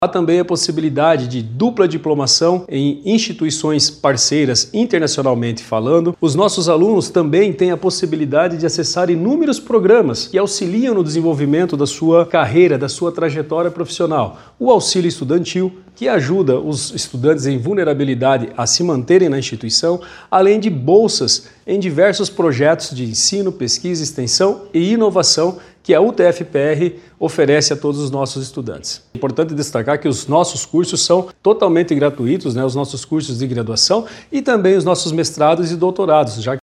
Há também a possibilidade de dupla diplomação em instituições parceiras internacionalmente falando. Os nossos alunos também têm a possibilidade de acessar inúmeros programas que auxiliam no desenvolvimento da sua carreira, da sua trajetória profissional. O auxílio estudantil, que ajuda os estudantes em vulnerabilidade a se manterem na instituição, além de bolsas em diversos projetos de ensino, pesquisa, extensão e inovação que a UTF-PR oferece a todos os nossos estudantes. É importante destacar que os nossos cursos são totalmente gratuitos, os nossos cursos de graduação e também os nossos mestrados e doutorados, já